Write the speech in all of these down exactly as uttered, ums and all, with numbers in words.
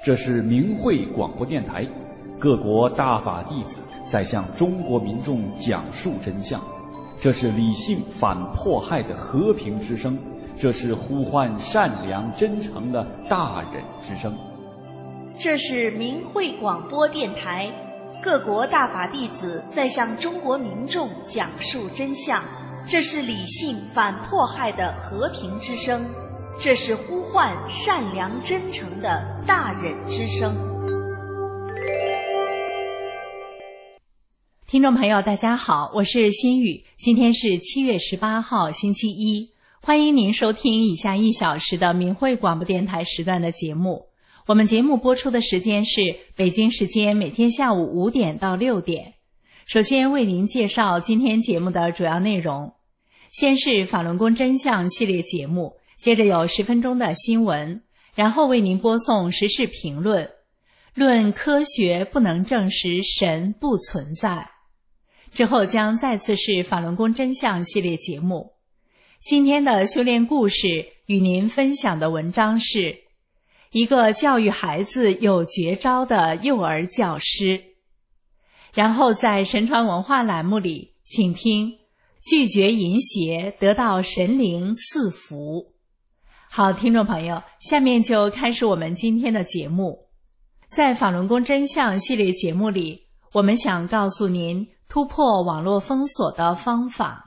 这是明慧广播电台，各国大法弟子在向中国民众讲述真相。这是理性反迫害的和平之声，这是呼唤善良真诚的大忍之声。 这是明慧广播电台，各国大法弟子在向中国民众讲述真相。这是理性反迫害的和平之声，这是呼唤善良真诚的大忍之声。 听众朋友大家好，我是心雨，今天是七月十八号星期一，欢迎您收听以下一小时的明慧广播电台时段的节目。我们节目播出的时间是北京时间每天下午五点到六点。首先为您介绍今天节目的主要内容，先是法轮功真相系列节目，接着有十分钟的新闻，然后为您播送时事评论，论科学不能证实神不存在。之后将再次是法轮功真相系列节目。今天的修炼故事与您分享的文章是一个教育孩子有绝招的幼儿教师。然后在神传文化栏目里，请听拒绝淫邪得到神灵赐福。好，听众朋友，下面就开始我们今天的节目。在法轮功真相系列节目里，我们想告诉您突破网络封锁的方法。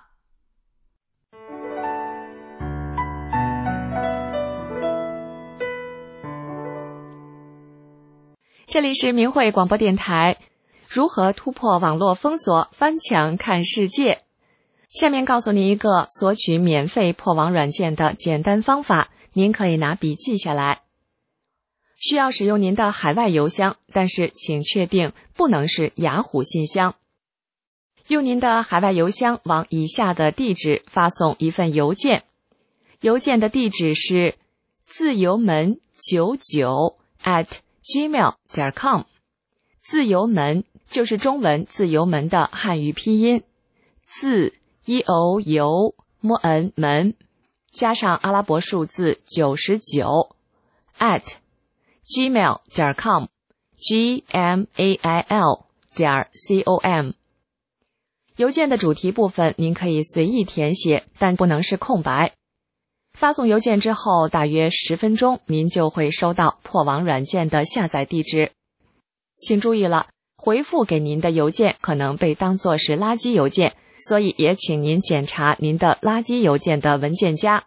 这里是明慧广播电台，如何突破网络封锁，翻墙看世界。下面告诉您一个索取免费破网软件的简单方法，您可以拿笔记下来。需要使用您的海外邮箱，但是请确定不能是雅虎信箱。用您的海外邮箱往以下的地址发送一份邮件，邮件的地址是自由门九九 at gmail 点 com。 自由门就是中文自由门的汉语拼音，自 e o u m n 门加上阿拉伯数字九十九 at gmail 点 com g m a i l 点 c o m。 邮件的主题部分您可以随意填写，但不能是空白。发送邮件之后大约十分钟，您就会收到破网软件的下载地址。请注意了，回复给您的邮件可能被当作是垃圾邮件，所以也请您检查您的垃圾邮件的文件夹。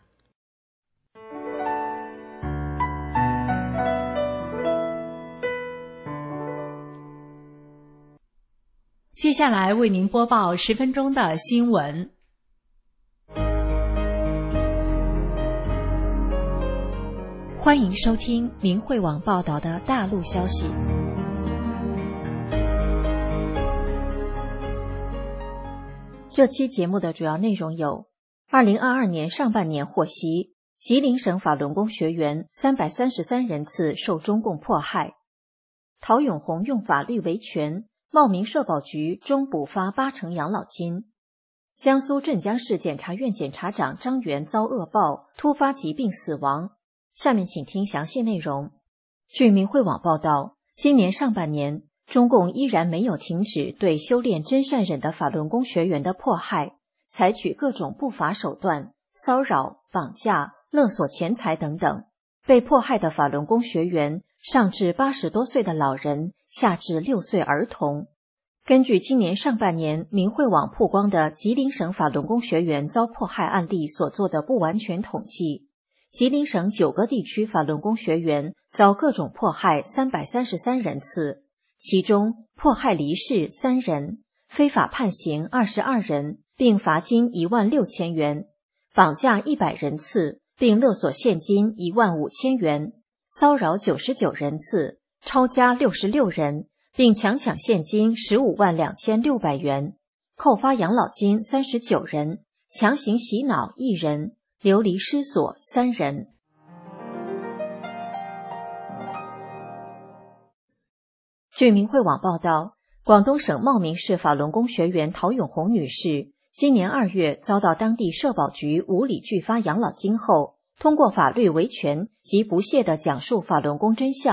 接下来为您播报十分钟的新闻。 欢迎收听明慧网报道的大陆消息。这期节目的主要内容有：二零二二年上半年获悉，吉林省法轮功学员三百三十三人次受中共迫害；陶永红用法律维权，茂名社保局终补发八成养老金；江苏镇江市检察院检察长张元遭恶报，突发疾病死亡。下面请听详细内容。据明慧网报道，今年上半年，中共依然没有停止对修炼真善忍的法轮功学员的迫害，采取各种不法手段，骚扰、绑架、勒索钱财等等。被迫害的法轮功学员上至八十多岁的老人，下至六岁儿童。根据今年上半年明慧网曝光的吉林省法轮功学员遭迫害案例所做的不完全统计，吉林省九个地区法轮功学员遭各种迫害三百三十三人次，其中迫害离世三人，非法判刑二十二人，并罚金一万六千元，绑架一百人次，并勒索现金一万五千元，骚扰九十九人次，抄家六十六人，并强抢现金十五万两千六百元，扣发养老金三十九人，强行洗脑一人，流离失所三人。据明慧网报道，广东省茂名市法轮功学员陶永红女士今年二月遭到当地社保局无理拒发养老金后，通过法律维权及不懈地讲述法轮功真相，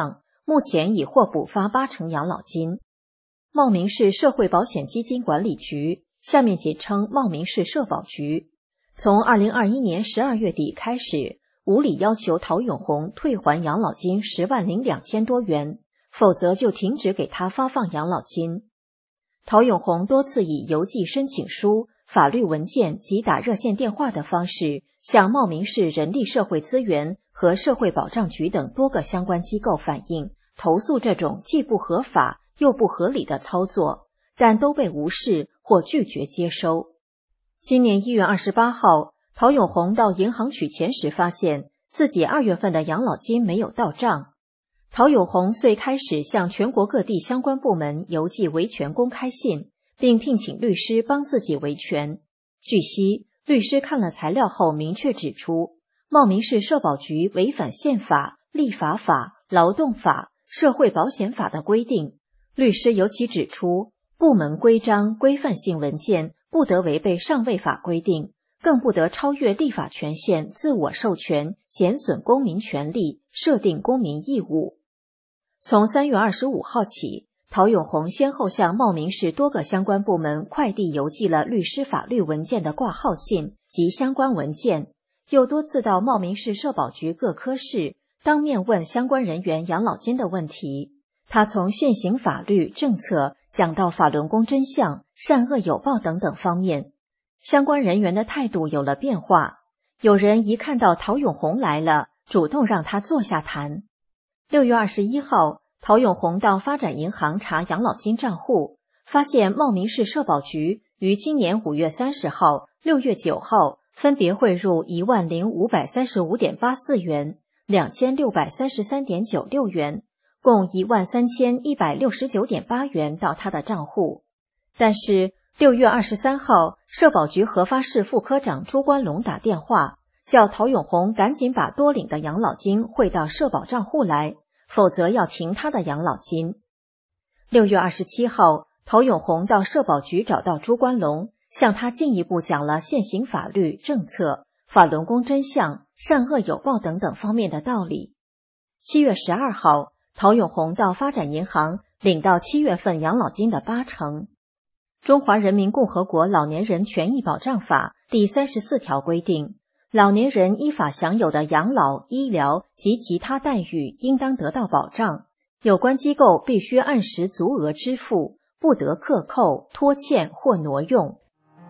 目前已获补发八成养老金。茂名市社会保险基金管理局，下面简称茂名市社保局，从二零二一年十二月底开始，无理要求陶永红退还养老金十万零两千多元，否则就停止给他发放养老金。陶永红多次以邮寄申请书、法律文件及打热线电话的方式，向茂名市人力社会资源和社会保障局等多个相关机构反映，投诉这种既不合法又不合理的操作，但都被无视或拒绝接收。今年一月二十八号，陶永红到银行取钱时发现自己二月份的养老金没有到账。陶永红遂开始向全国各地相关部门邮寄维权公开信，并聘请律师帮自己维权。据悉，律师看了材料后明确指出，茂名市社保局违反宪法、立法法、劳动法、社会保险法的规定。律师尤其指出，部门规章、规范性文件不得违背上位法规定，更不得超越立法权限，自我授权，减损公民权利，设定公民义务。从三月二十五号起，陶永红先后向茂名市多个相关部门快递邮寄了律师法律文件的挂号信及相关文件，又多次到茂名市社保局各科室当面问相关人员养老金的问题。他从现行法律政策讲到法轮功真相、善恶有报等等方面，相关人员的态度有了变化。有人一看到陶永红来了，主动让他坐下谈。六月二十一号，陶永红到发展银行查养老金账户，发现茂名市社保局于今年五月三十号、六月九号分别汇入一万零五百三十五点八四元、两千六百三十三点九六元，共一万三千一百六十九点八元到他的账户。但是六月二十三号，社保局核发室副科长朱关龙打电话，叫陶永红赶紧把多领的养老金汇到社保账户来，否则要停他的养老金。六月二十七号，陶永红到社保局找到朱关龙，向他进一步讲了现行法律政策、法轮功真相、善恶有报等等方面的道理。七月十二号，陶永红到发展银行领到七月份养老金的八成。中华人民共和国老年人权益保障法第三十四条规定，老年人依法享有的养老、医疗及其他待遇应当得到保障，有关机构必须按时足额支付，不得克扣、拖欠或挪用。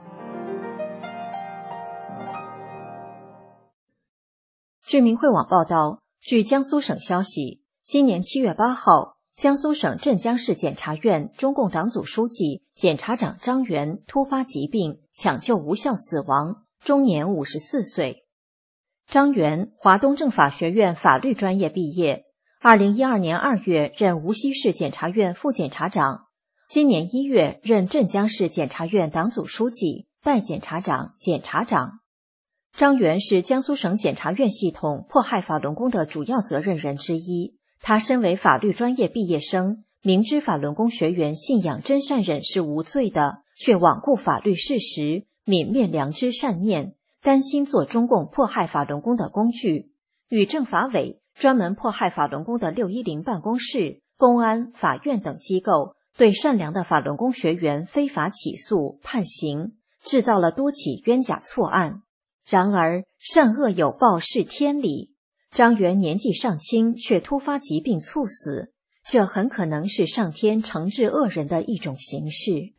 据明慧网报道，据江苏省消息，今年七月八号，江苏省镇江市检察院中共党组书记、检察长张元突发疾病抢救无效死亡，终年五十四岁。张元，华东政法学院法律专业毕业，二零一二年二月任无锡市检察院副检察长，今年一月任镇江市检察院党组书记、代检察长、检察长。张元是江苏省检察院系统迫害法轮功的主要责任人之一。他身为法律专业毕业生，明知法轮功学员信仰真善忍是无罪的，却罔顾法律事实，泯灭良知善念，甘心做中共迫害法轮功的工具，与政法委专门迫害法轮功的六一零办公室、公安、法院等机构对善良的法轮功学员非法起诉、判刑，制造了多起冤假错案。然而，善恶有报是天理。张元年纪尚轻，却突发疾病猝死，这很可能是上天惩治恶人的一种形式。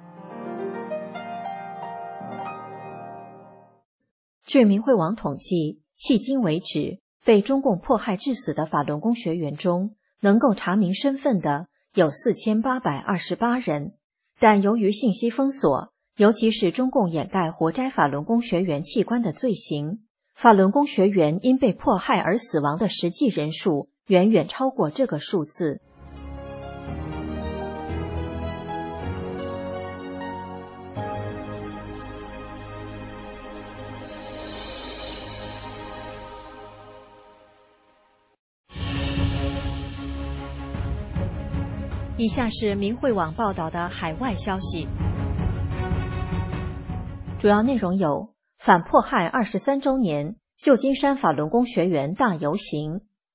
据明慧网统计，迄今为止，被中共迫害致死的法轮功学员中，能够查明身份的有四千八百二十八人，但由于信息封锁，尤其是中共掩盖活摘法轮功学员器官的罪行，法轮功学员因被迫害而死亡的实际人数远远超过这个数字。以下是明慧网报道的海外消息，主要内容有：反迫害二十三周年，旧金山法轮功学员大游行；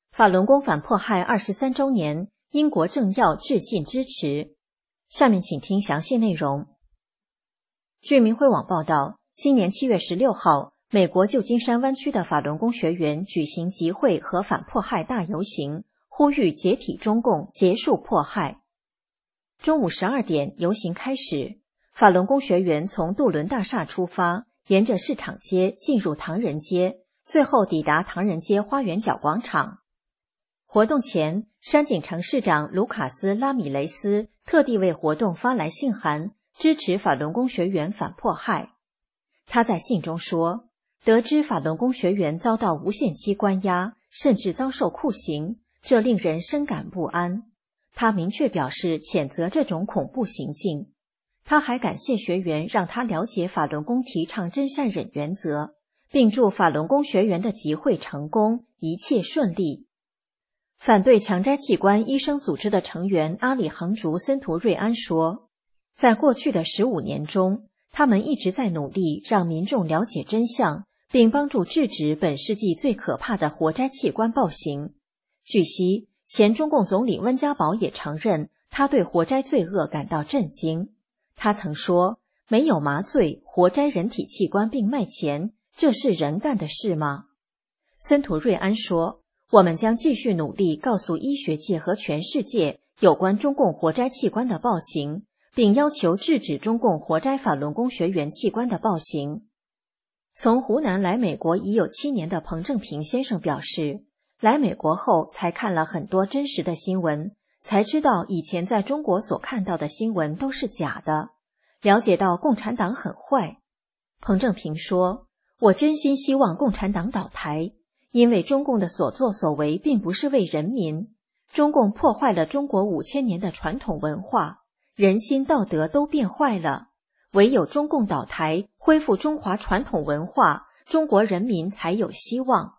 法轮功反迫害二十三周年，英国政要致信支持。下面请听详细内容。据明慧网报道，今年七月十六号，美国旧金山湾区的法轮功学员举行集会和反迫害大游行，呼吁解体中共，结束迫害。中午十二点，游行开始，法轮功学员从杜伦大厦出发，沿着市场街进入唐人街，最后抵达唐人街花园角广场。活动前，山景城市长卢卡斯·拉米雷斯特地为活动发来信函，支持法轮功学员反迫害。他在信中说，得知法轮功学员遭到无限期关押，甚至遭受酷刑，这令人深感不安。他明确表示谴责这种恐怖行径。他还感谢学员让他了解法轮功提倡真善忍原则，并祝法轮功学员的集会成功，一切顺利。反对强摘器官医生组织的成员阿里杭竹森图瑞安说，在过去的十五年中，他们一直在努力让民众了解真相，并帮助制止本世纪最可怕的活摘器官暴行。据悉，前中共总理温家宝也承认，他对活摘罪恶感到震惊。他曾说，没有麻醉、活摘人体器官并卖钱，这是人干的事吗？森图瑞安说，我们将继续努力告诉医学界和全世界有关中共活摘器官的暴行，并要求制止中共活摘法轮功学员器官的暴行。从湖南来美国已有七年的彭正平先生表示，来美国后才看了很多真实的新闻，才知道以前在中国所看到的新闻都是假的，了解到共产党很坏。彭正平说，我真心希望共产党倒台，因为中共的所作所为并不是为人民，中共破坏了中国五千年的传统文化，人心道德都变坏了，唯有中共倒台，恢复中华传统文化，中国人民才有希望。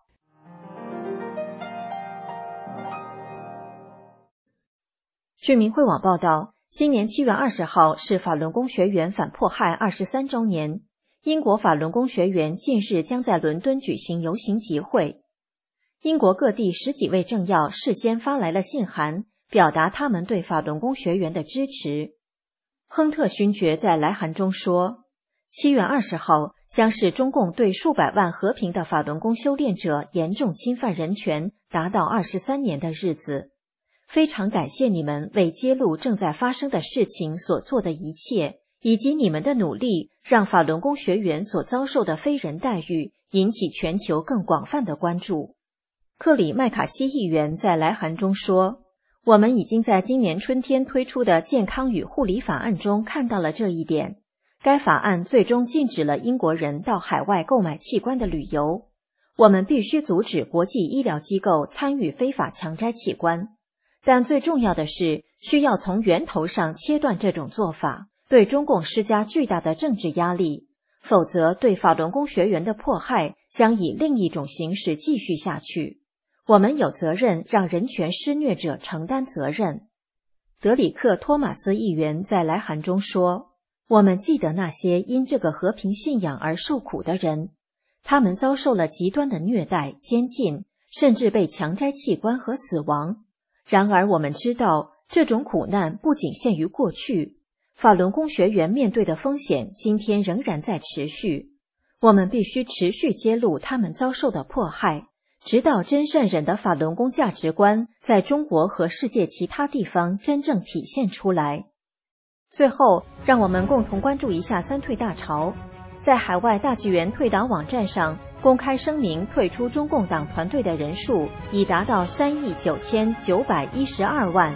据明慧网报道，今年七月二十号是法轮功学员反迫害二十三周年，英国法轮功学员近日将在伦敦举行游行集会。英国各地十几位政要事先发来了信函，表达他们对法轮功学员的支持。亨特勋爵在来函中说，七月二十号将是中共对数百万和平的法轮功修炼者严重侵犯人权达到二十三年的日子。非常感谢你们为揭露正在发生的事情所做的一切，以及你们的努力让法轮功学员所遭受的非人待遇引起全球更广泛的关注。克里麦卡锡议员在来函中说，我们已经在今年春天推出的健康与护理法案中看到了这一点。该法案最终禁止了英国人到海外购买器官的旅游。我们必须阻止国际医疗机构参与非法强摘器官。但最重要的是，需要从源头上切断这种做法，对中共施加巨大的政治压力，否则对法轮功学员的迫害将以另一种形式继续下去。我们有责任让人权施虐者承担责任。德里克·托马斯议员在来函中说，我们记得那些因这个和平信仰而受苦的人，他们遭受了极端的虐待、监禁，甚至被强摘器官和死亡。然而我们知道，这种苦难不仅限于过去，法轮功学员面对的风险今天仍然在持续。我们必须持续揭露他们遭受的迫害，直到真善忍的法轮功价值观在中国和世界其他地方真正体现出来。最后，让我们共同关注一下三退大潮。在海外大纪元退党网站上公开声明退出中共党团队的人数已达到三亿九千九百一十二万。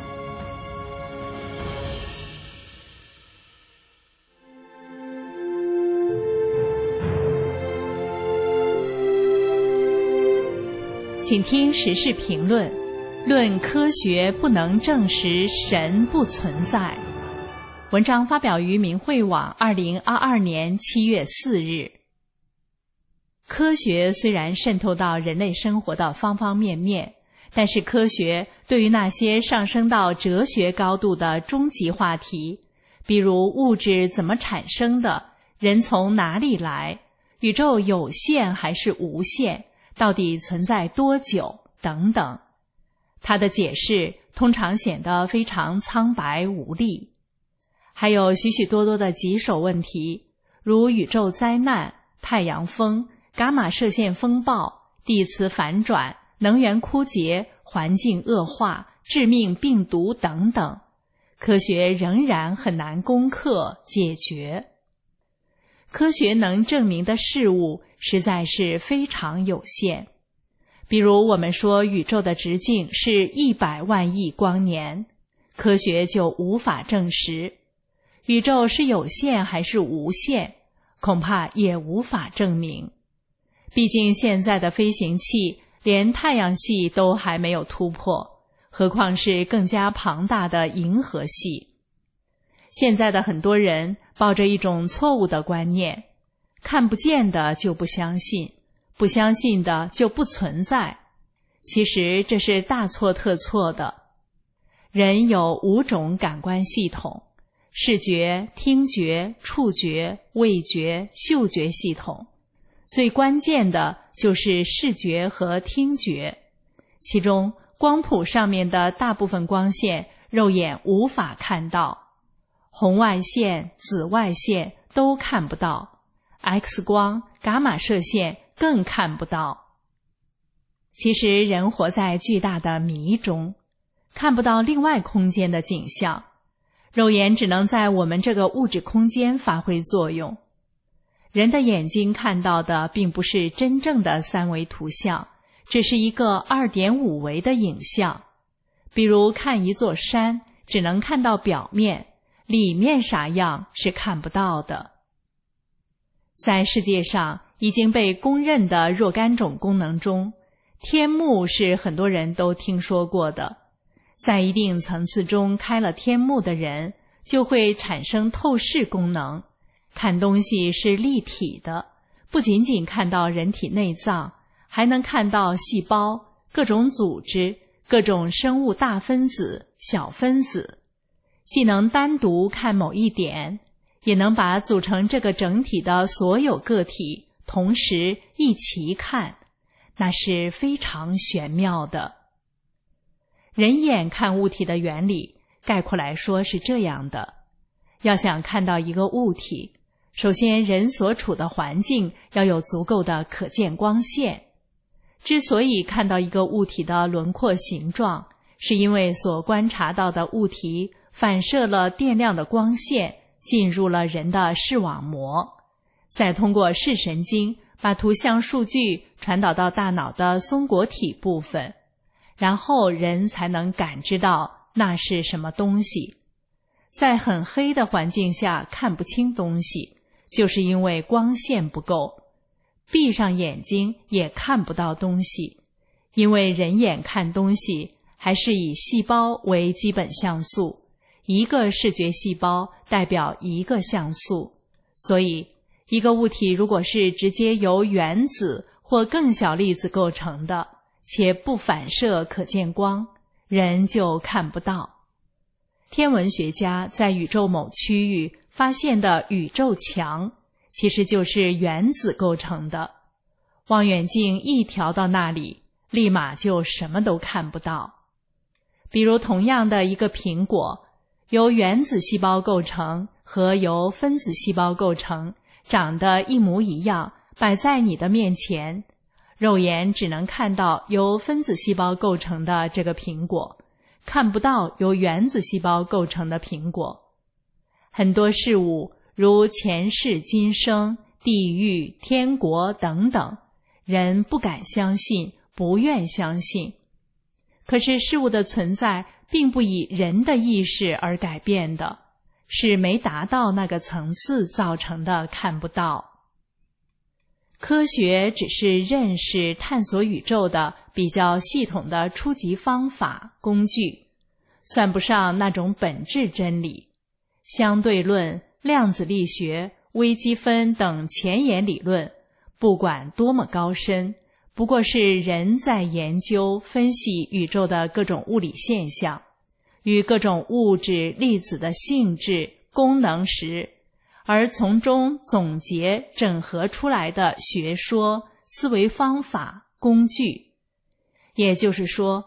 请听时事评论，论科学不能证实神不存在。文章发表于明慧网二零二二年七月四日。科学虽然渗透到人类生活的方方面面，但是科学对于那些上升到哲学高度的终极话题，比如物质怎么产生的，人从哪里来，宇宙有限还是无限，到底存在多久等等， 它的解释通常显得非常苍白无力。还有许许多多的棘手问题，如宇宙灾难、太阳风、伽马射线风暴、地磁反转、能源枯竭、环境恶化、致命病毒等等，科学仍然很难攻克解决。科学能证明的事物实在是非常有限。比如我们说宇宙的直径是一百万亿光年，科学就无法证实。宇宙是有限还是无限，恐怕也无法证明。毕竟现在的飞行器连太阳系都还没有突破，何况是更加庞大的银河系。现在的很多人抱着一种错误的观念，看不见的就不相信，不相信的就不存在。其实这是大错特错的。人有五种感官系统，视觉、听觉、触觉、味觉、嗅觉系统。最关键的就是视觉和听觉，其中光谱上面的大部分光线肉眼无法看到，红外线、紫外线都看不到， X 光、伽马射线更看不到。其实人活在巨大的谜中，看不到另外空间的景象，肉眼只能在我们这个物质空间发挥作用。人的眼睛看到的并不是真正的三维图像，只是一个 二点五 维的影像。比如看一座山，只能看到表面，里面啥样是看不到的。在世界上已经被公认的若干种功能中，天幕是很多人都听说过的。在一定层次中开了天幕的人，就会产生透视功能，看东西是立体的，不仅仅看到人体内脏，还能看到细胞、各种组织、各种生物大分子、小分子，既能单独看某一点，也能把组成这个整体的所有个体同时一齐看，那是非常玄妙的。人眼看物体的原理，概括来说是这样的：要想看到一个物体，首先人所处的环境要有足够的可见光线。之所以看到一个物体的轮廓形状，是因为所观察到的物体反射了电量的光线，进入了人的视网膜，再通过视神经把图像数据传导到大脑的松果体部分，然后人才能感知到那是什么东西。在很黑的环境下看不清东西，就是因为光线不够。闭上眼睛也看不到东西，因为人眼看东西还是以细胞为基本像素，一个视觉细胞代表一个像素。所以一个物体如果是直接由原子或更小粒子构成的，且不反射可见光，人就看不到。天文学家在宇宙某区域发现的宇宙墙，其实就是原子构成的。望远镜一调到那里，立马就什么都看不到。比如同样的一个苹果，由原子细胞构成和由分子细胞构成，长得一模一样，摆在你的面前，肉眼只能看到由分子细胞构成的这个苹果，看不到由原子细胞构成的苹果。很多事物如前世今生、地狱、天国等等，人不敢相信，不愿相信。可是事物的存在并不以人的意识而改变的，是没达到那个层次造成的看不到。科学只是认识探索宇宙的比较系统的初级方法、工具，算不上那种本质真理。相对论、量子力学、微积分等前沿理论，不管多么高深，不过是人在研究分析宇宙的各种物理现象，与各种物质粒子的性质、功能时，而从中总结整合出来的学说、思维方法、工具。也就是说，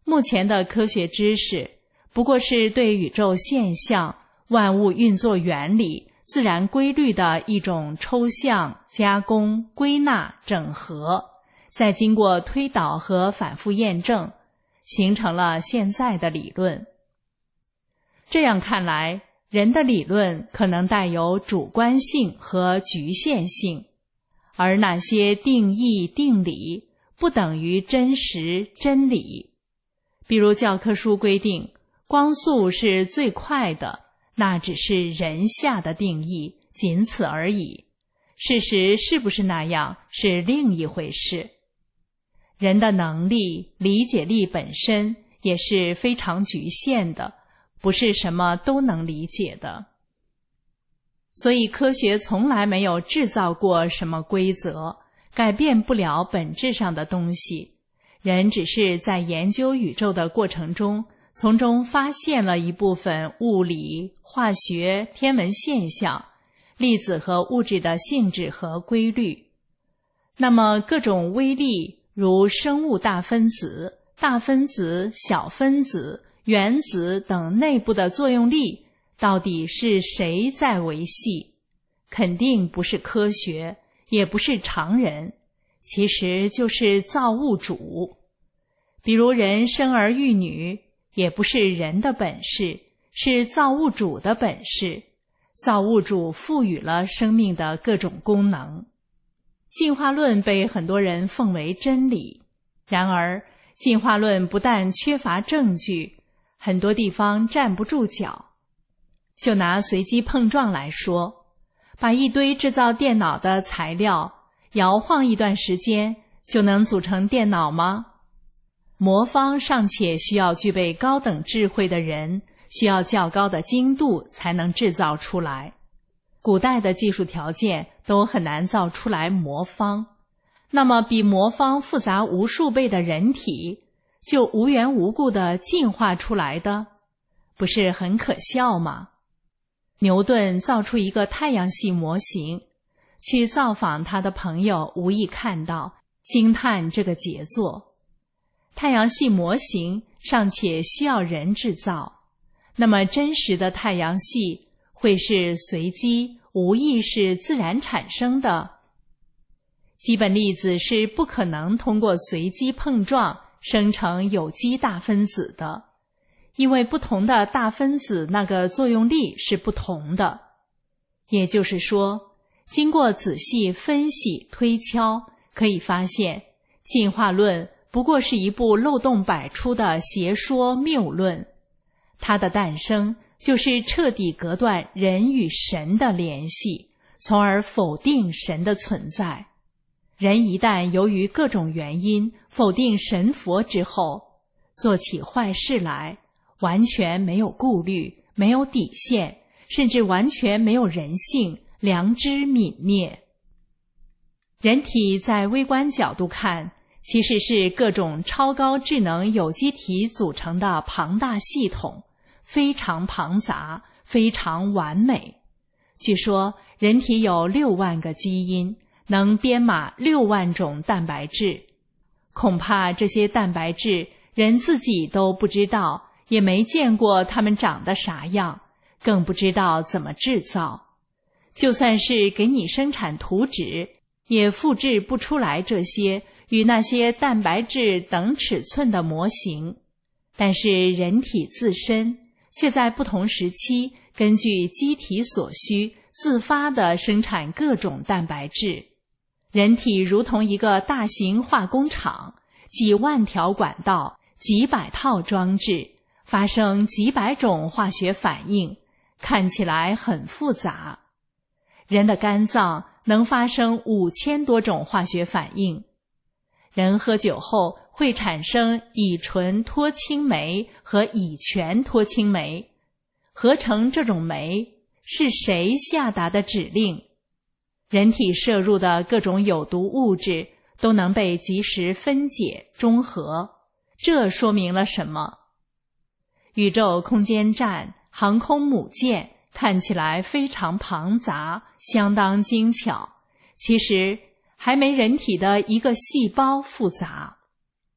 目前的科学知识不过是对宇宙现象、万物运作原理、自然规律的一种抽象、加工、归纳、整合，再经过推导和反复验证，形成了现在的理论。这样看来，人的理论可能带有主观性和局限性，而那些定义、定理不等于真实、真理。比如教科书规定光速是最快的，那只是人下的定义，仅此而已。事实是不是那样是另一回事。人的能力、理解力本身也是非常局限的，不是什么都能理解的。所以科学从来没有制造过什么规则，改变不了本质上的东西。人只是在研究宇宙的过程中，从中发现了一部分物理、化学、天文现象，粒子和物质的性质和规律。那么各种微粒，如生物大分子、大分子、小分子、原子等内部的作用力，到底是谁在维系？肯定不是科学，也不是常人，其实就是造物主。比如人生儿育女，也不是人的本事，是造物主的本事。造物主赋予了生命的各种功能。进化论被很多人奉为真理，然而进化论不但缺乏证据，很多地方站不住脚。就拿随机碰撞来说，把一堆制造电脑的材料摇晃一段时间，就能组成电脑吗？魔方尚且需要具备高等智慧的人，需要较高的精度才能制造出来。古代的技术条件都很难造出来魔方，那么比魔方复杂无数倍的人体，就无缘无故地进化出来的，不是很可笑吗？牛顿造出一个太阳系模型，去造访他的朋友无意看到，惊叹这个杰作。太阳系模型尚且需要人制造，那么真实的太阳系会是随机、无意识自然产生的？基本粒子是不可能通过随机碰撞生成有机大分子的，因为不同的大分子那个作用力是不同的。也就是说，经过仔细分析推敲，可以发现进化论不过是一部漏洞百出的邪说谬论，它的诞生就是彻底隔断人与神的联系，从而否定神的存在。人一旦由于各种原因否定神佛之后，做起坏事来，完全没有顾虑，没有底线，甚至完全没有人性，良知泯灭。人体在微观角度看，其实是各种超高智能有机体组成的庞大系统，非常庞杂，非常完美。据说人体有六万个基因，能编码六万种蛋白质。恐怕这些蛋白质人自己都不知道，也没见过它们长得啥样，更不知道怎么制造。就算是给你生产图纸，也复制不出来这些与那些蛋白质等尺寸的模型。但是人体自身却在不同时期根据机体所需自发地生产各种蛋白质。人体如同一个大型化工厂，几万条管道，几百套装置，发生几百种化学反应，看起来很复杂。人的肝脏能发生五千多种化学反应。人喝酒后会产生乙醇脱氢酶和乙醛脱氢酶，合成这种酶是谁下达的指令？人体摄入的各种有毒物质都能被及时分解中和，这说明了什么？宇宙空间站、航空母舰看起来非常庞杂，相当精巧，其实还没人体的一个细胞复杂。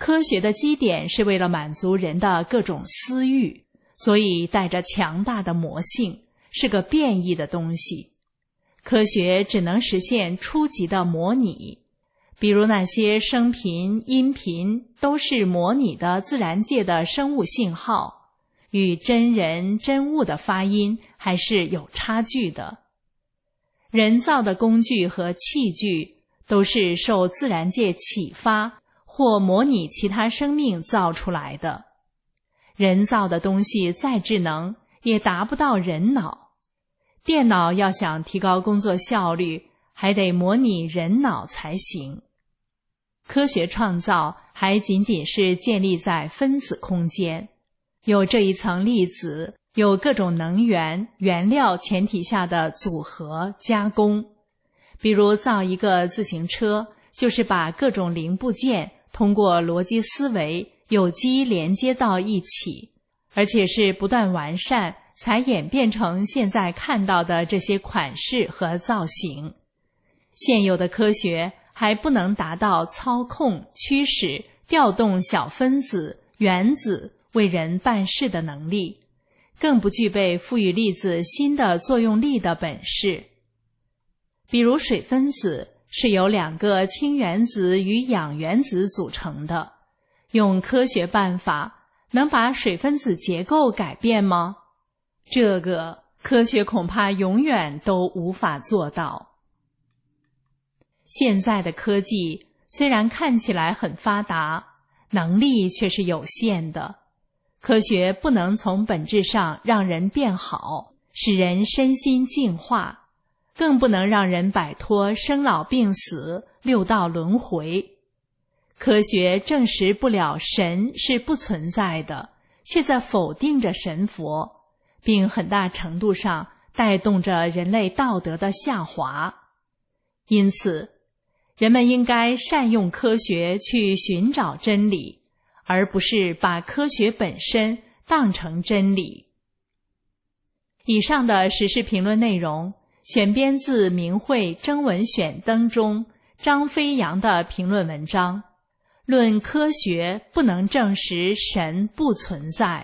科学的基点是为了满足人的各种私欲，所以带着强大的魔性，是个变异的东西。科学只能实现初级的模拟，比如那些声频、音频都是模拟的自然界的生物信号，与真人真物的发音还是有差距的。人造的工具和器具都是受自然界启发或模拟其他生命造出来的。人造的东西再智能，也达不到人脑。电脑要想提高工作效率，还得模拟人脑才行。科学创造还仅仅是建立在分子空间，有这一层粒子，有各种能源、原料前提下的组合、加工。比如造一个自行车，就是把各种零部件通过逻辑思维有机连接到一起，而且是不断完善，才演变成现在看到的这些款式和造型。现有的科学还不能达到操控、驱使、调动小分子、原子为人办事的能力，更不具备赋予粒子新的作用力的本事。比如水分子是由两个氢原子与氧原子组成的，用科学办法能把水分子结构改变吗？这个科学恐怕永远都无法做到。现在的科技虽然看起来很发达，能力却是有限的。科学不能从本质上让人变好，使人身心净化，更不能让人摆脱生老病死、六道轮回。科学证实不了神是不存在的，却在否定着神佛，并很大程度上带动着人类道德的下滑。因此，人们应该善用科学去寻找真理，而不是把科学本身当成真理。以上的时事评论内容选编自《明慧征文选登》中张飞扬的评论文章，论科学不能证实神不存在。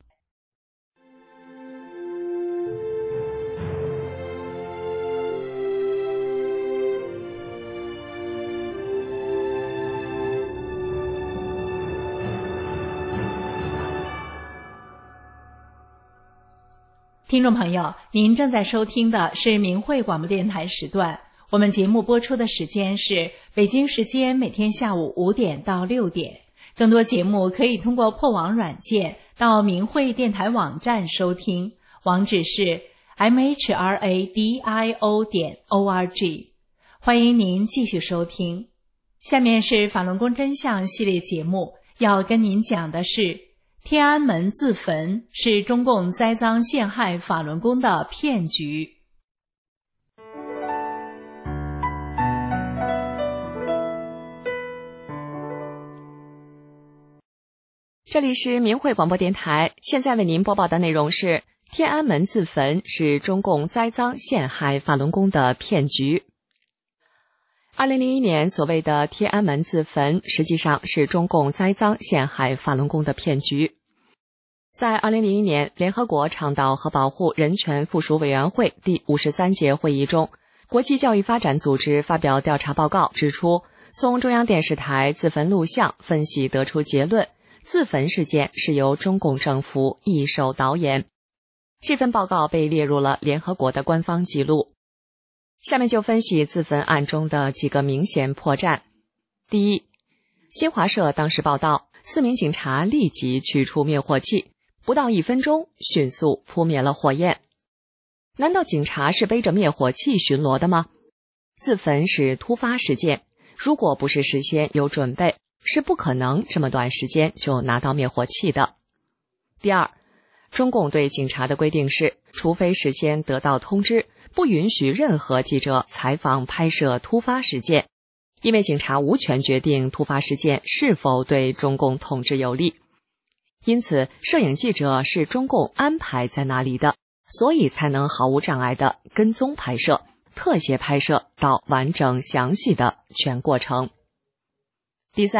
听众朋友，您正在收听的是明慧广播电台时段，我们节目播出的时间是北京时间每天下午五点到六点。更多节目可以通过破网软件到明慧电台网站收听，网址是 m h r a d i o 点 o r g。欢迎您继续收听。下面是法轮功真相系列节目，要跟您讲的是天安门自焚是中共栽赃陷害法轮功的骗局。 这里是明慧广播电台，现在为您播报的内容是天安门自焚是中共栽赃陷害法轮功的骗局。二零零一年所谓的天安门自焚，实际上是中共栽赃陷害法轮功的骗局。在二零零一年联合国倡导和保护人权附属委员会第五十三届会议中，国际教育发展组织发表调查报告，指出从中央电视台自焚录像分析得出结论，自焚事件是由中共政府一手导演。这份报告被列入了联合国的官方记录。下面就分析自焚案中的几个明显破绽。第一，新华社当时报道，四名警察立即取出灭火器，不到一分钟迅速扑灭了火焰。难道警察是背着灭火器巡逻的吗？自焚是突发事件，如果不是事先有准备，是不可能这么短时间就拿到灭火器的。第二，中共对警察的规定是，除非事先得到通知，不允许任何记者采访拍摄突发事件，因为警察无权决定突发事件是否对中共统治有利。因此，摄影记者是中共安排在那里的，所以才能毫无障碍地跟踪拍摄、特写拍摄到完整详细的全过程。第三，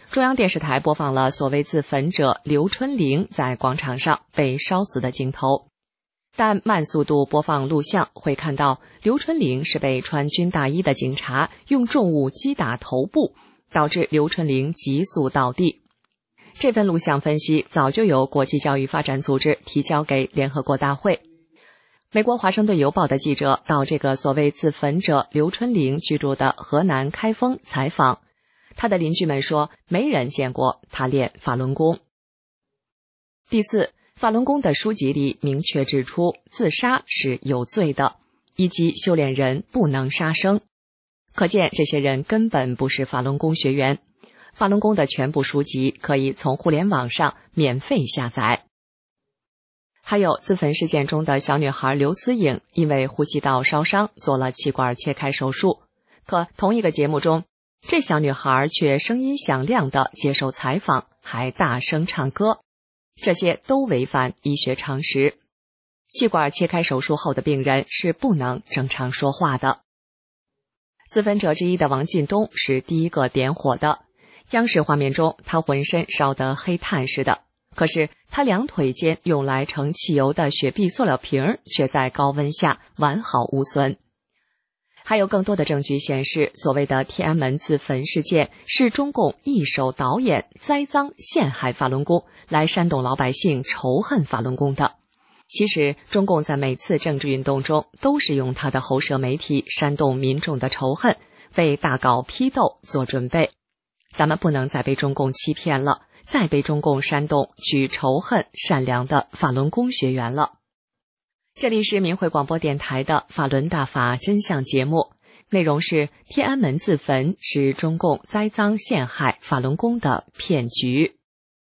中央电视台播放了所谓自焚者刘春玲在广场上被烧死的镜头，但慢速度播放录像会看到刘春玲是被穿军大衣的警察用重物击打头部，导致刘春玲急速倒地。这份录像分析早就由国际教育发展组织提交给联合国大会。美国华盛顿邮报的记者到这个所谓自焚者刘春玲居住的河南开封采访，他的邻居们说没人见过他练法轮功。第四，法轮功的书籍里明确指出自杀是有罪的，以及修炼人不能杀生。可见这些人根本不是法轮功学员。法轮功的全部书籍可以从互联网上免费下载。还有自焚事件中的小女孩刘思颖，因为呼吸道烧伤做了气管切开手术，可同一个节目中，这小女孩却声音响亮地接受采访，还大声唱歌，这些都违反医学常识。气管切开手术后的病人是不能正常说话的。自焚者之一的王进东是第一个点火的，央视画面中他浑身烧得黑炭似的，可是他两腿间用来盛汽油的雪碧塑料瓶却在高温下完好无损。还有更多的证据显示，所谓的天安门自焚事件是中共一手导演栽赃陷害法轮功，来煽动老百姓仇恨法轮功的。其实中共在每次政治运动中都是用他的喉舌媒体煽动民众的仇恨，为大搞批斗做准备。咱们不能再被中共欺骗了，再被中共煽动去仇恨善良的法轮功学员了。这里是明慧广播电台的法轮大法真相节目，内容是天安门自焚是中共栽赃陷害法轮功的骗局。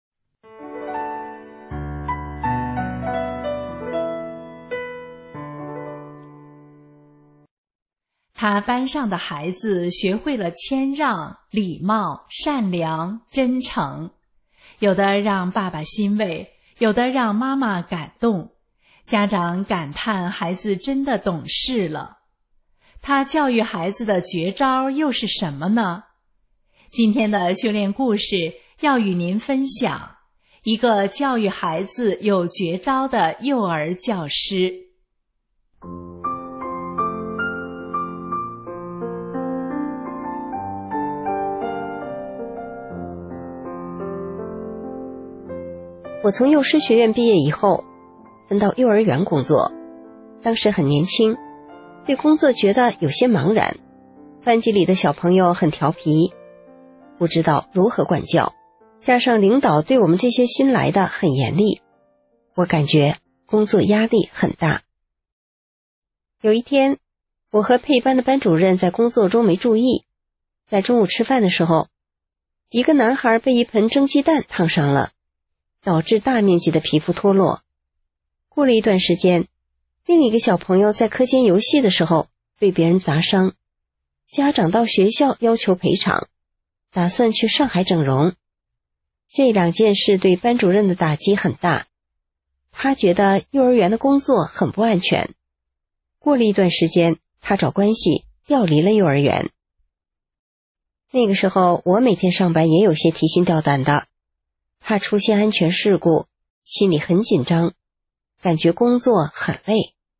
他班上的孩子学会了谦让、礼貌、善良、真诚，有的让爸爸欣慰，有的让妈妈感动。家长感叹孩子真的懂事了。他教育孩子的绝招又是什么呢？今天的修炼故事要与您分享一个教育孩子有绝招的幼儿教师。 我从幼师学院毕业以后，分到幼儿园工作。当时很年轻，对工作觉得有些茫然。班级里的小朋友很调皮，不知道如何管教，加上领导对我们这些新来的很严厉，我感觉工作压力很大。有一天，我和配班的班主任在工作中没注意，在中午吃饭的时候，一个男孩被一盆蒸鸡蛋烫伤了，导致大面积的皮肤脱落。过了一段时间，另一个小朋友在课间游戏的时候被别人砸伤，家长到学校要求赔偿，打算去上海整容。这两件事对班主任的打击很大，他觉得幼儿园的工作很不安全。过了一段时间，他找关系调离了幼儿园。那个时候我每天上班也有些提心吊胆的，怕出现安全事故，心里很紧张，感觉工作很累。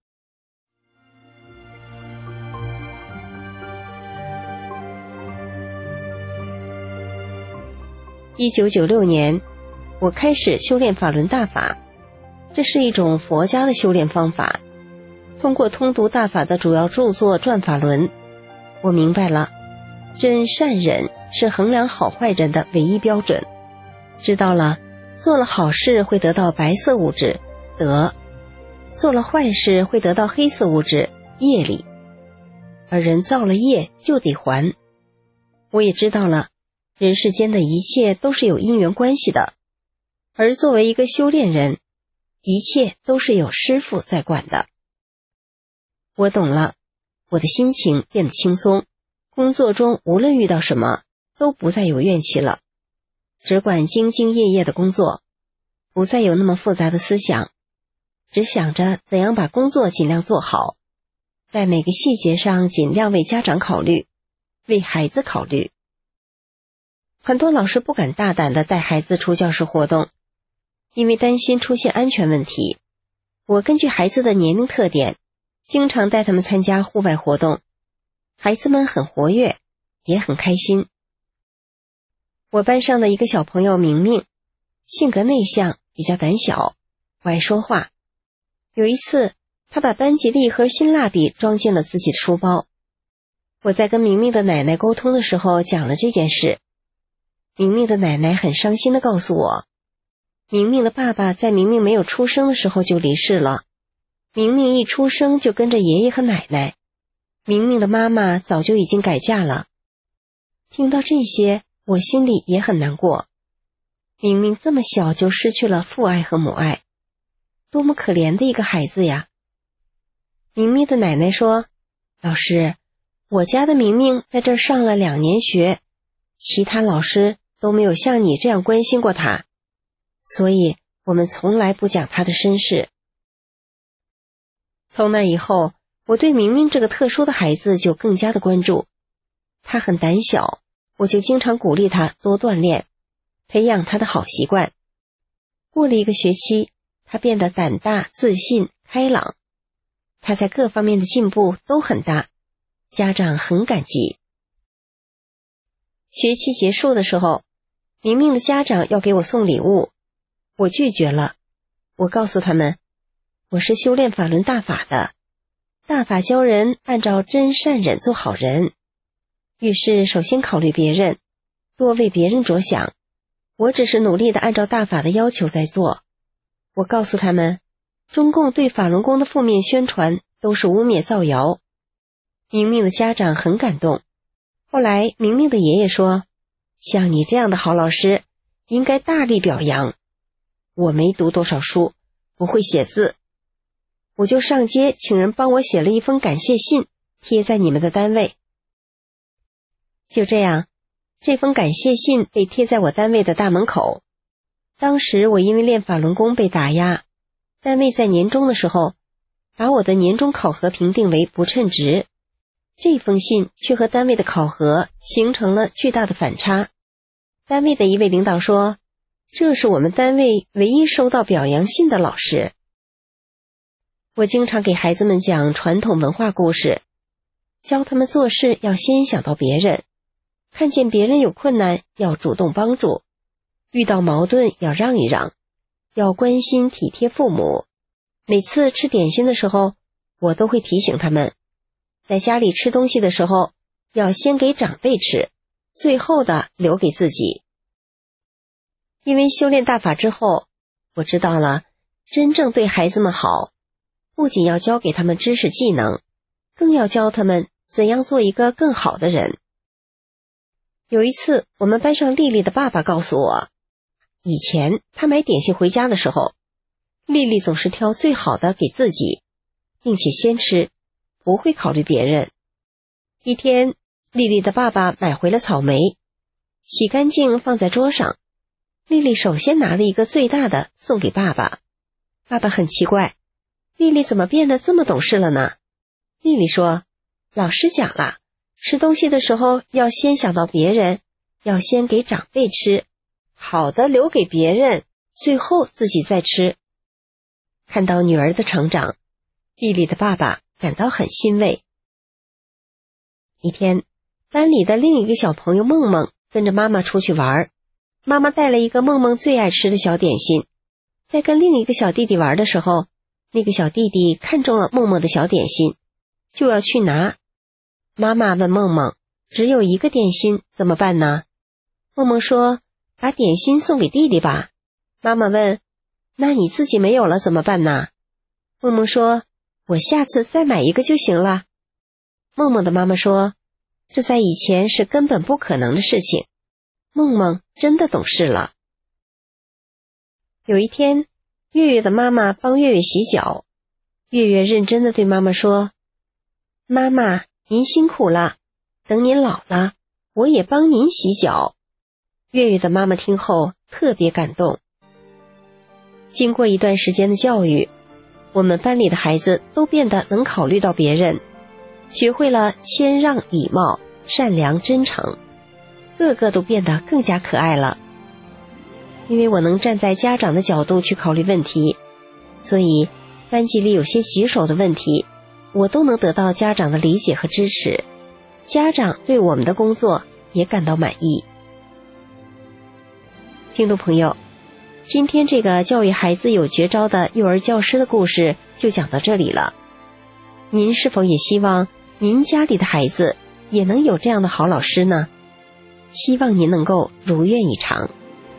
一九九六年，我开始修炼法轮大法，这是一种佛家的修炼方法。通过通读大法的主要著作《转法轮》，我明白了，真善忍是衡量好坏人的唯一标准。知道了，做了好事会得到白色物质德，做了坏事会得到黑色物质业力，而人造了业就得还。我也知道了，人世间的一切都是有因缘关系的，而作为一个修炼人，一切都是有师父在管的。我懂了，我的心情变得轻松，工作中无论遇到什么都不再有怨气了，只管兢兢业业的工作，不再有那么复杂的思想，只想着怎样把工作尽量做好，在每个细节上尽量为家长考虑，为孩子考虑。 很多老师不敢大胆地带孩子出教室活动，因为担心出现安全问题。我根据孩子的年龄特点，经常带他们参加户外活动，孩子们很活跃，也很开心。我班上的一个小朋友明明，性格内向，比较胆小，不爱说话。有一次，他把班级的一盒新蜡笔装进了自己的书包。我在跟明明的奶奶沟通的时候讲了这件事。明明的奶奶很伤心地告诉我，明明的爸爸在明明没有出生的时候就离世了，明明一出生就跟着爷爷和奶奶，明明的妈妈早就已经改嫁了。听到这些，我心里也很难过。明明这么小就失去了父爱和母爱，多么可怜的一个孩子呀。明明的奶奶说，老师，我家的明明在这儿上了两年学，其他老师都没有像你这样关心过他，所以我们从来不讲他的身世。从那以后，我对明明这个特殊的孩子就更加的关注。他很胆小，我就经常鼓励他多锻炼，培养他的好习惯。过了一个学期，他变得胆大、自信、开朗，他在各方面的进步都很大，家长很感激。学期结束的时候，明明的家长要给我送礼物，我拒绝了。我告诉他们，我是修炼法轮大法的，大法教人按照真善忍做好人，遇事首先考虑别人，多为别人着想。我只是努力地按照大法的要求在做。我告诉他们，中共对法轮功的负面宣传都是污蔑造谣。明明的家长很感动。后来明明的爷爷说，像你这样的好老师应该大力表扬。我没读多少书，不会写字，我就上街请人帮我写了一封感谢信，贴在你们的单位。就这样，这封感谢信被贴在我单位的大门口。当时我因为练法轮功被打压，单位在年终的时候把我的年终考核评定为不称职，这封信却和单位的考核形成了巨大的反差。单位的一位领导说，这是我们单位唯一收到表扬信的老师。我经常给孩子们讲传统文化故事，教他们做事要先想到别人，看见别人有困难要主动帮助，遇到矛盾要让一让，要关心体贴父母。每次吃点心的时候，我都会提醒他们，在家里吃东西的时候要先给长辈吃，最后的留给自己。因为修炼大法之后，我知道了真正对孩子们好，不仅要教给他们知识技能，更要教他们怎样做一个更好的人。有一次，我们班上丽丽的爸爸告诉我，以前他买点心回家的时候，丽丽总是挑最好的给自己，并且先吃，不会考虑别人。一天，丽丽的爸爸买回了草莓，洗干净放在桌上，丽丽首先拿了一个最大的送给爸爸。爸爸很奇怪，丽丽怎么变得这么懂事了呢？丽丽说，老师讲了，吃东西的时候要先想到别人，要先给长辈吃，好的留给别人，最后自己再吃。看到女儿的成长，丽丽的爸爸感到很欣慰。一天，班里的另一个小朋友梦梦跟着妈妈出去玩，妈妈带了一个梦梦最爱吃的小点心。在跟另一个小弟弟玩的时候，那个小弟弟看中了梦梦的小点心，就要去拿。妈妈问梦梦，只有一个点心怎么办呢？梦梦说，把点心送给弟弟吧。妈妈问，那你自己没有了怎么办呢？梦梦说，我下次再买一个就行了。梦梦的妈妈说，这在以前是根本不可能的事情。梦梦真的懂事了。有一天，月月的妈妈帮月月洗脚，月月认真地对妈妈说，妈妈，您辛苦了，等您老了，我也帮您洗脚。月月的妈妈听后特别感动。经过一段时间的教育，我们班里的孩子都变得能考虑到别人，学会了谦让、礼貌、善良、真诚， 个个都变得更加可爱了。因为我能站在家长的角度去考虑问题，所以班级里有些棘手的问题，我都能得到家长的理解和支持，家长对我们的工作也感到满意。听众朋友，今天这个教育孩子有绝招的幼儿教师的故事就讲到这里了。您是否也希望您家里的孩子也能有这样的好老师呢？希望您能够如愿以偿。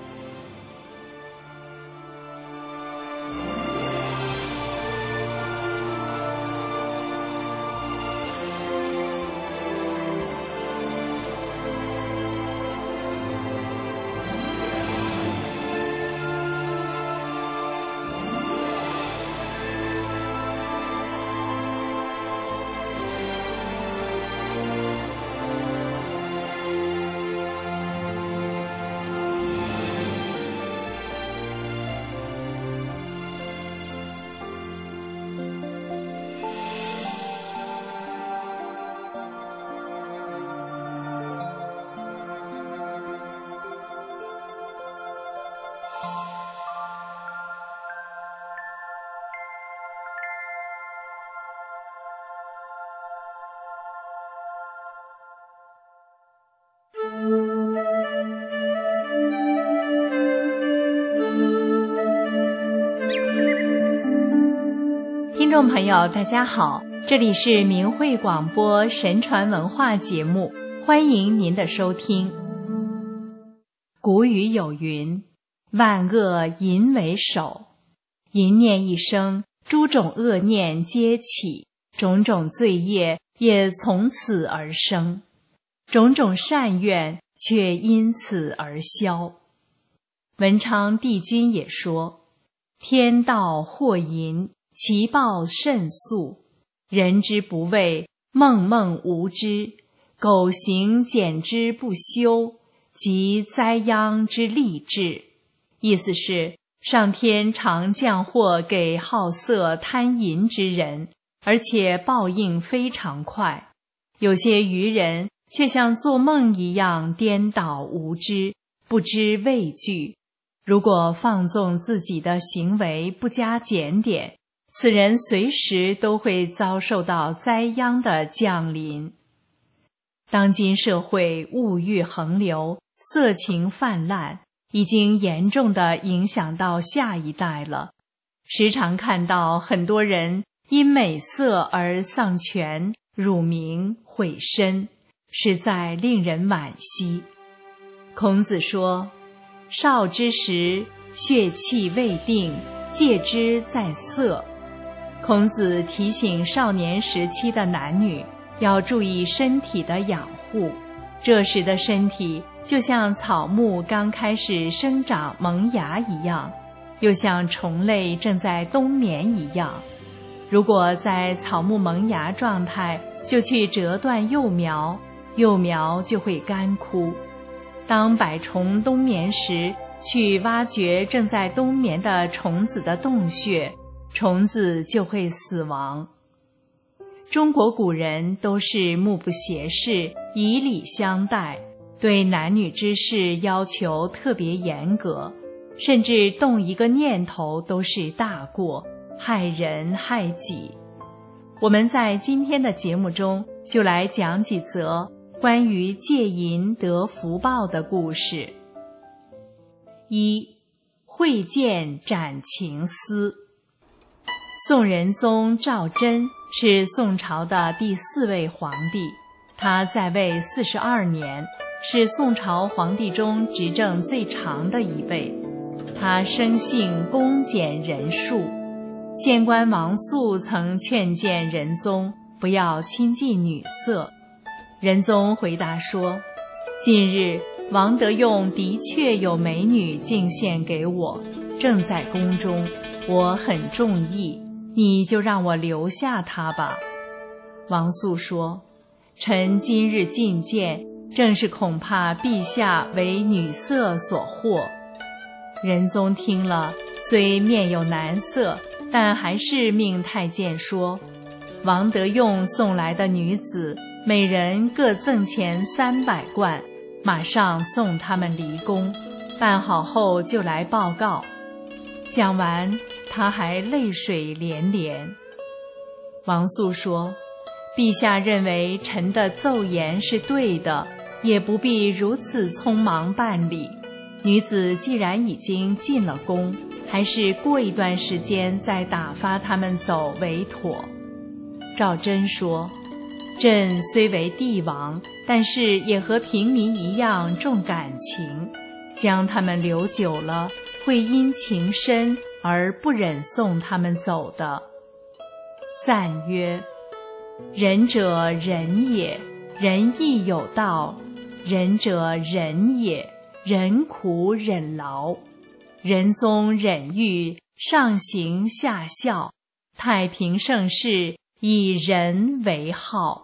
听众朋友大家好，这里是明慧广播神传文化节目，欢迎您的收听。古语有云，万恶淫为首，淫念一生，诸种恶念皆起，种种罪业也从此而生，种种善愿却因此而消。文昌帝君也说，天道祸淫，其报甚速，人之不畏，梦梦无知，苟行俭之不修，即灾殃之励志。意思是上天常降祸给好色贪淫之人，而且报应非常快。有些愚人却像做梦一样颠倒无知，不知畏惧。如果放纵自己的行为不加检点，此人随时都会遭受到灾殃的降临。当今社会物欲横流，色情泛滥，已经严重地影响到下一代了。时常看到很多人因美色而丧权、辱名、毁身，实在令人惋惜。孔子说，少之时，血气未定，戒之在色。孔子提醒少年时期的男女要注意身体的养护，这时的身体就像草木刚开始生长萌芽一样，又像虫类正在冬眠一样。如果在草木萌芽状态就去折断幼苗，幼苗就会干枯。当百虫冬眠时，去挖掘正在冬眠的虫子的洞穴，虫子就会死亡。中国古人都是目不斜视，以礼相待，对男女之事要求特别严格，甚至动一个念头都是大过，害人害己。我们在今天的节目中就来讲几则关于戒淫得福报的故事。一、会见斩情丝。宋仁宗赵祯是宋朝的第四位皇帝，他在位四十二年，是宋朝皇帝中执政最长的一位。他生性恭俭仁恕，谏官王肃曾劝谏仁宗不要亲近女色。仁宗回答说，近日王德用的确有美女进献给我，正在宫中，我很中意，你就让我留下她吧。王肃说，臣今日觐见，正是恐怕陛下为女色所惑。仁宗听了，虽面有难色，但还是命太监说，王德用送来的女子，每人各赠钱三百贯， 马上送他们离宫，办好后就来报告。讲完，他还泪水连连。王肃说：陛下认为臣的奏言是对的，也不必如此匆忙办理。女子既然已经进了宫，还是过一段时间再打发他们走为妥。赵祯说：朕虽为帝王，但是也和平民一样重感情，将他们留久了，会因情深而不忍送他们走的。赞曰：仁者仁也，仁义有道；仁者仁也，忍苦忍劳。仁宗忍狱，上行下效，太平盛世，以仁为号。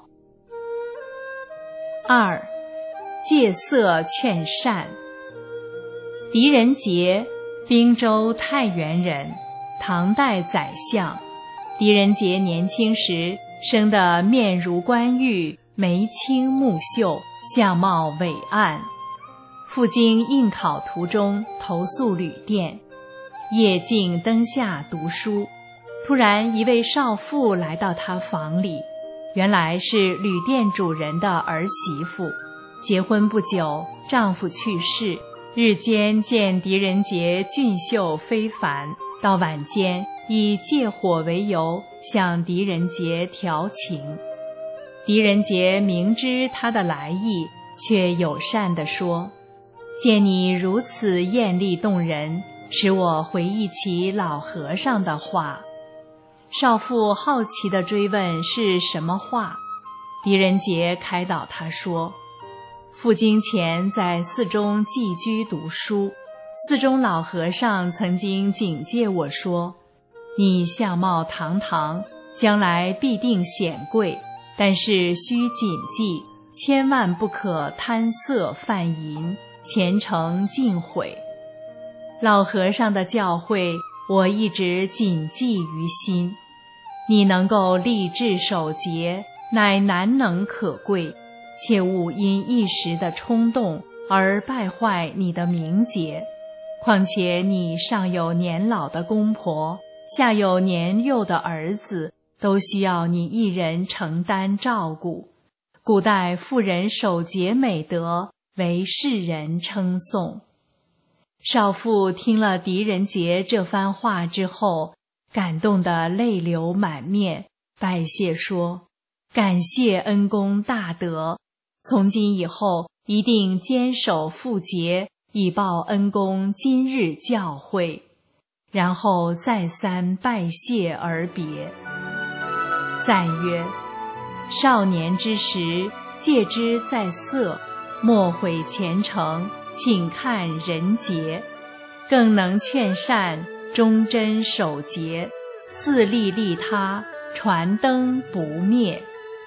二，戒色劝善。狄仁杰，滨州太原人，唐代宰相。狄仁杰年轻时生得面如冠玉，眉清目秀，相貌伟岸。赴京应考途中投宿旅店，夜静灯下读书，突然一位少妇来到他房里，原来是旅店主人的儿媳妇，结婚不久，丈夫去世，日间见狄仁杰俊秀非凡，到晚间以借火为由向狄仁杰调情。狄仁杰明知他的来意，却友善地说：见你如此艳丽动人，使我回忆起老和尚的话。少妇好奇地追问是什么话，狄仁杰开导他说：赴京前在寺中寄居读书，寺中老和尚曾经警戒我说：你相貌堂堂，将来必定显贵，但是需谨记，千万不可贪色犯淫，前程尽毁。老和尚的教诲，我一直谨记于心。你能够立志守节，乃难能可贵，切勿因一时的冲动而败坏你的名节。况且你上有年老的公婆，下有年幼的儿子，都需要你一人承担照顾。古代妇人守节美德，为世人称颂。少妇听了狄仁杰这番话之后，感动得泪流满面，拜谢说：感谢恩公大德，从今以后一定坚守妇节，以报恩公今日教诲。然后再三拜谢而别。赞曰：少年之时，戒之在色，莫毁前程，请看人节。更能劝善，忠贞守节，自利利他，传灯不灭。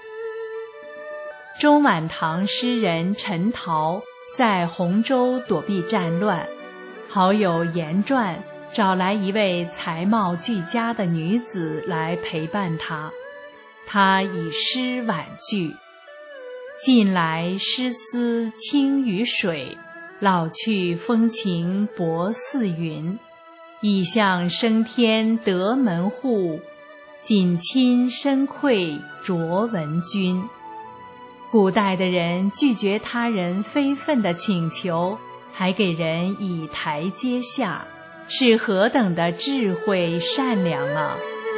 中晚唐诗人陈陶在洪州躲避战乱，好友严传找来一位才貌俱佳的女子来陪伴他。他以诗婉句：近来诗思清于水，老去风情薄似云。已向升天得门户，谨亲深愧卓文君。古代的人拒绝他人非分的请求，还给人以台阶下，是何等的智慧善良啊！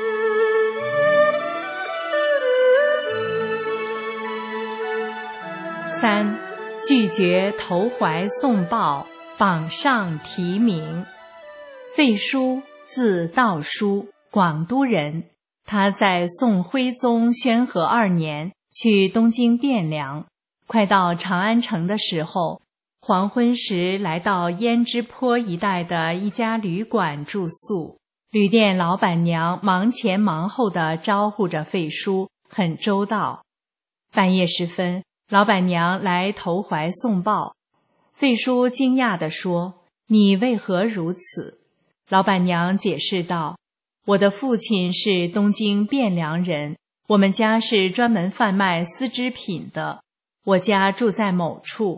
三，拒绝投怀送抱，榜上提名。费叔字道叔，广都人。他在宋徽宗宣和二年去东京汴梁，快到长安城的时候，黄昏时来到胭脂坡一带的一家旅馆住宿。旅店老板娘忙前忙后地招呼着费叔，很周到。半夜时分，老板娘来投怀送抱。费叔惊讶地说：你为何如此？老板娘解释道：我的父亲是东京汴梁人，我们家是专门贩卖丝织品的，我家住在某处，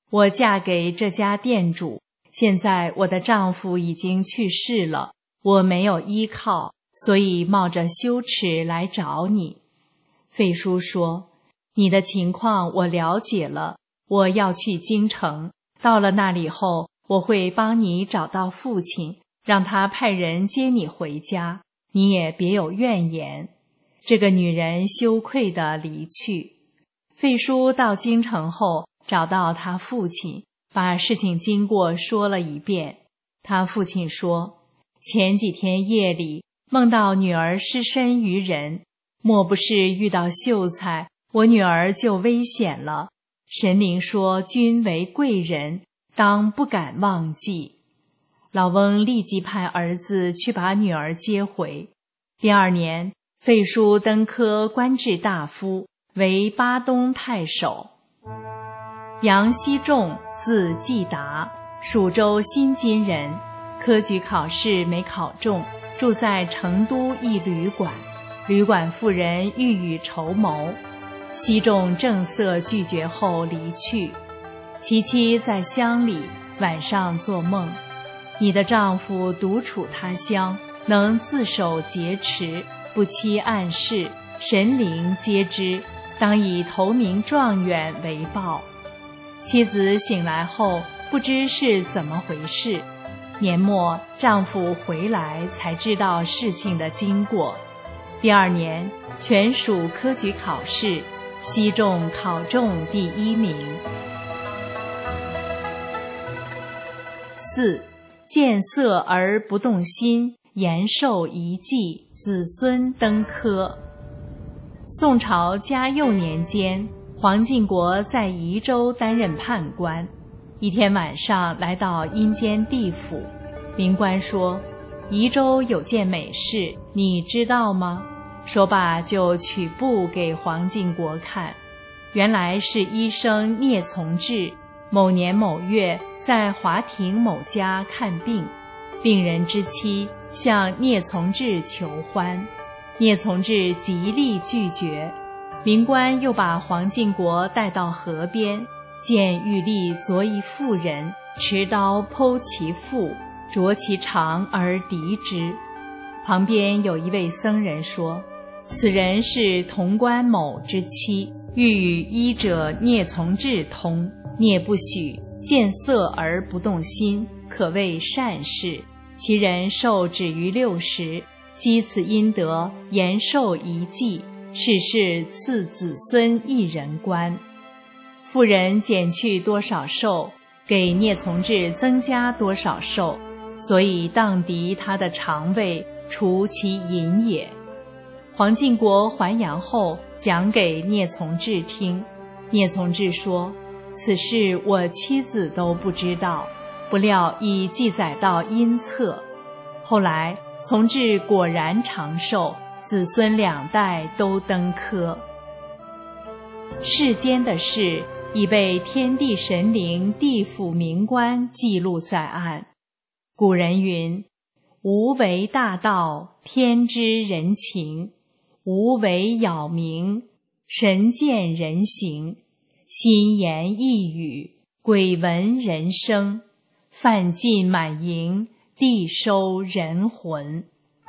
我嫁给这家店主，现在我的丈夫已经去世了，我没有依靠，所以冒着羞耻来找你。”费叔说：“你的情况我了解了，我要去京城，到了那里后，我会帮你找到父亲，让他派人接你回家，你也别有怨言。”这个女人羞愧地离去。费叔到京城后，找到他父亲，把事情经过说了一遍。他父亲说：“前几天夜里梦到女儿失身于人，莫不是遇到秀才，我女儿就危险了。神灵说君为贵人，当不敢忘记。”老翁立即派儿子去把女儿接回。第二年，费叔登科官至大夫，为巴东太守。杨希仲字季达，蜀州新津人，科举考试没考中，住在成都一旅馆。旅馆妇人欲与筹谋，希仲正色拒绝后离去。其妻在乡里，晚上做梦：“你的丈夫独处他乡，能自守节持，不欺暗室，神灵皆知，当以头名状元为报。”妻子醒来后不知是怎么回事，年末丈夫回来才知道事情的经过。第二年，全蜀科举考试，希仲考中第一名。四，见色而不动心，延寿遗迹，子孙登科。宋朝嘉佑年间，黄晋国在宜州担任判官。一天晚上来到阴间地府，民官说：“宜州有件美事，你知道吗？”说罢就取布给黄晋国看，原来是医生聂从志某年某月在华亭某家看病，病人之妻向聂从志求欢，聂从志极力拒绝。民官又把黄晋国带到河边，见玉立佐以妇人，持刀剖其腹，啄其肠而敌之。旁边有一位僧人说：“此人是潼关某之妻，欲与医者聂从志通，聂不许，见色而不动心，可谓善事。其人寿止于六十，积此阴德，延寿遗迹，世世赐子孙一人官。”妇人减去多少寿，给聂从志增加多少寿，所以荡涤他的肠胃，除其淫也。黄晋国还阳后，讲给聂从志听。聂从志说：“此事我妻子都不知道，不料已记载到阴册。”后来从志果然长寿，子孙两代都登科。世间的事已被天地神灵、地府冥官记录在案。古人云：“无为大道，天知人情；无为杳冥，神见人行。心言一语，鬼闻人声。饭尽满盈，地收人魂。”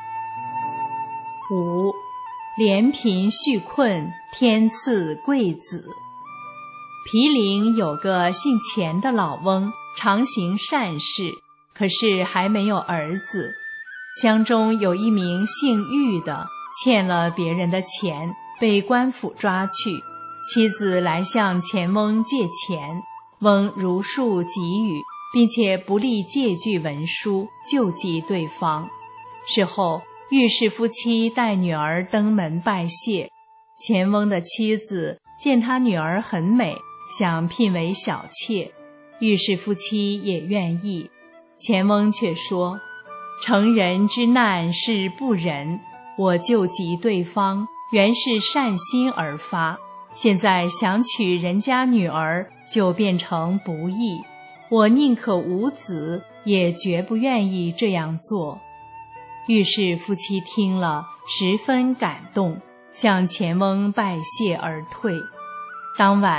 五，怜贫恤困，天赐贵子。毗陵有个姓钱的老翁，常行善事，可是还没有儿子。乡中有一名姓玉的，欠了别人的钱，被官府抓去。妻子来向钱翁借钱，翁如数给予，并且不立借据文书，救济对方。事后，玉氏夫妻带女儿登门拜谢。钱翁的妻子见他女儿很美，想聘为小妾，玉氏夫妻也愿意。钱翁却说：“成人之难是不仁，我救济对方原是善心而发，现在想娶人家女儿就变成不义，我宁可无子，也绝不愿意这样做。”玉氏夫妻听了十分感动，向钱翁拜谢而退。当晚，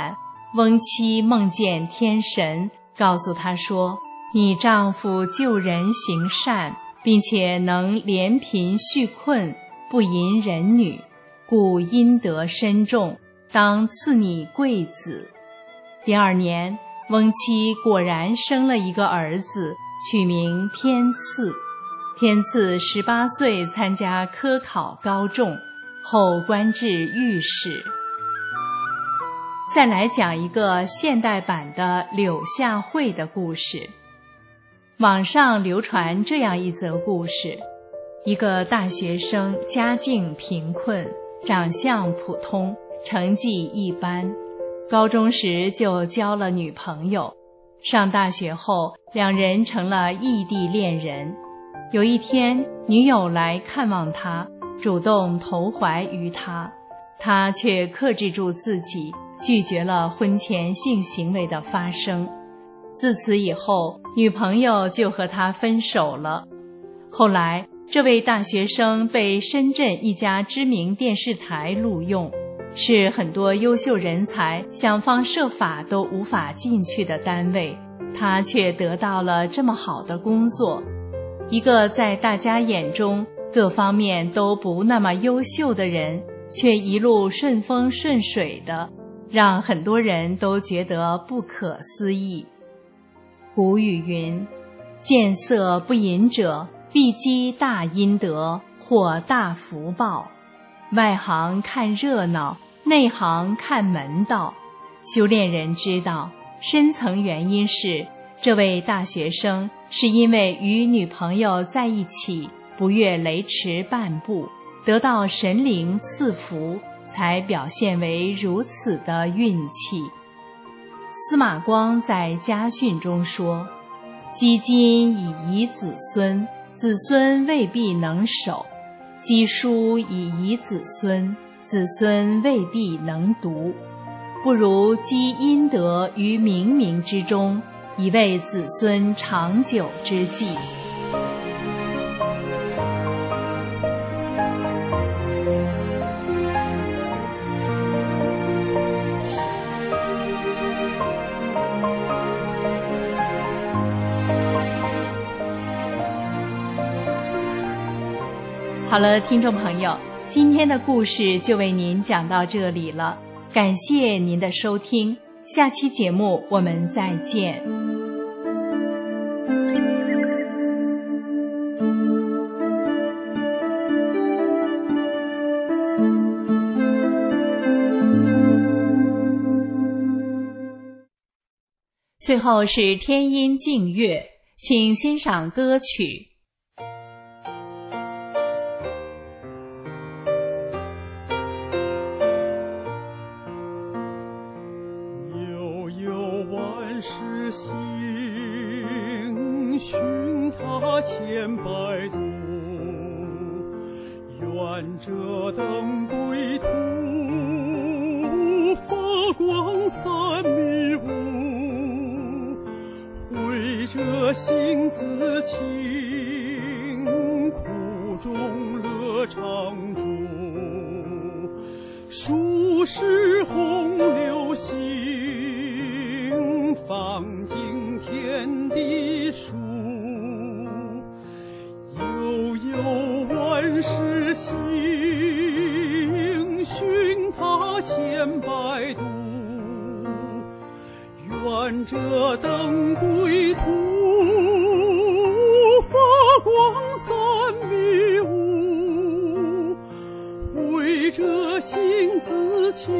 翁妻梦见天神告诉她说，你丈夫救人行善，并且能怜贫恤困，不淫人女，故阴德深重，当赐你贵子。第二年，翁妻果然生了一个儿子，取名天赐。天赐十八岁参加科考高中，后官至御史。再来讲一个现代版的柳下惠的故事。网上流传这样一则故事：一个大学生家境贫困，长相普通，成绩一般，高中时就交了女朋友，上大学后两人成了异地恋人。有一天，女友来看望他，主动投怀于他，他却克制住自己，拒绝了婚前性行为的发生。自此以后，女朋友就和他分手了。后来，这位大学生被深圳一家知名电视台录用，是很多优秀人才想方设法都无法进去的单位，他却得到了这么好的工作。一个在大家眼中各方面都不那么优秀的人，却一路顺风顺水的，让很多人都觉得不可思议。古语云：见色不淫者，必积大阴德，获大福报。外行看热闹，内行看门道。修炼人知道，深层原因是这位大学生是因为与女朋友在一起，不越雷池半步，得到神灵赐福，才表现为如此的运气。司马光在家训中说：积金以遗子孙，子孙未必能守；积书以遗子孙，子孙未必能读。不如积阴德于冥冥之中，以为子孙长久之计。好了，听众朋友，今天的故事就为您讲到这里了，感谢您的收听，下期节目我们再见。最后是天音静乐，请欣赏歌曲。 悠悠万世行，寻他千百度，愿这灯归途，发光三米五。会这性自清，苦中乐常驻。数十洪流行，放尽天地数。悠悠万世行，寻他千百度。愿这灯归途，发光三米五。会这性自清，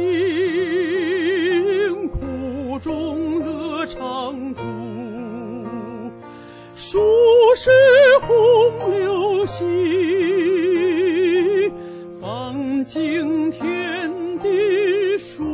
苦中乐常驻。数十洪流行，放尽天地数。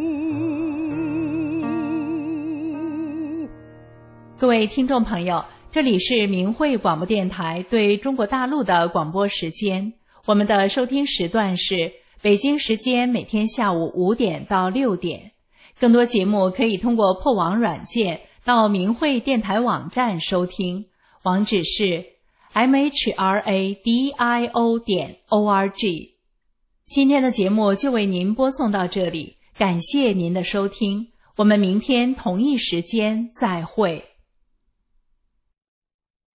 各位听众朋友，这里是明慧广播电台对中国大陆的广播时间，我们的收听时段是北京时间每天下午五点到六点。更多节目可以通过破网软件到明慧电台网站收听，网址是 m h r a d i o 点 o r g。今天的节目就为您播送到这里，感谢您的收听， 我们明天同一时间再会。